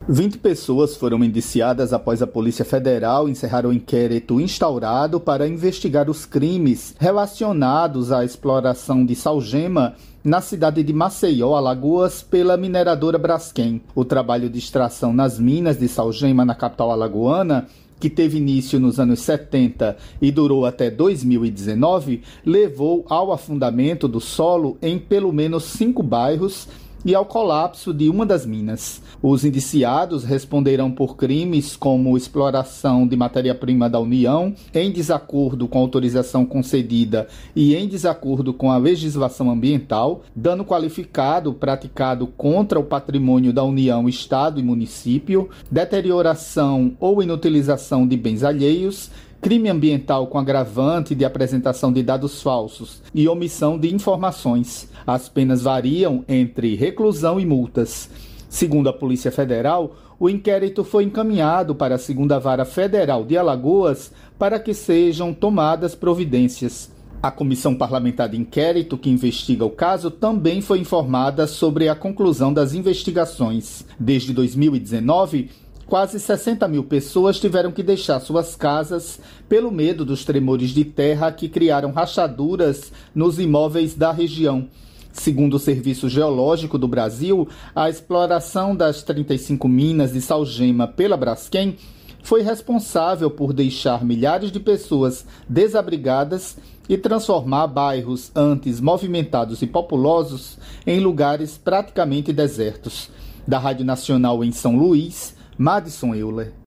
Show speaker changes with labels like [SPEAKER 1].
[SPEAKER 1] 20 pessoas foram indiciadas após a Polícia Federal encerrar o inquérito instaurado para investigar os crimes relacionados à exploração de salgema na cidade de Maceió, Alagoas, pela mineradora Braskem. O trabalho de extração nas minas de salgema na capital alagoana, que teve início nos anos 70 e durou até 2019, levou ao afundamento do solo em pelo menos 5 bairros e ao colapso de uma das minas. Os indiciados responderão por crimes como exploração de matéria-prima da União em desacordo com a autorização concedida e em desacordo com a legislação ambiental, dano qualificado praticado contra o patrimônio da União, Estado e município, deterioração ou inutilização de bens alheios, crime ambiental com agravante de apresentação de dados falsos e omissão de informações. As penas variam entre reclusão e multas. Segundo a Polícia Federal, o inquérito foi encaminhado para a 2ª Vara Federal de Alagoas para que sejam tomadas providências. A Comissão Parlamentar de Inquérito, que investiga o caso, também foi informada sobre a conclusão das investigações. Desde 2019, quase 60 mil pessoas tiveram que deixar suas casas pelo medo dos tremores de terra que criaram rachaduras nos imóveis da região. Segundo o Serviço Geológico do Brasil, a exploração das 35 minas de salgema pela Braskem foi responsável por deixar milhares de pessoas desabrigadas e transformar bairros antes movimentados e populosos em lugares praticamente desertos. Da Rádio Nacional em São Luís, Madison Euler.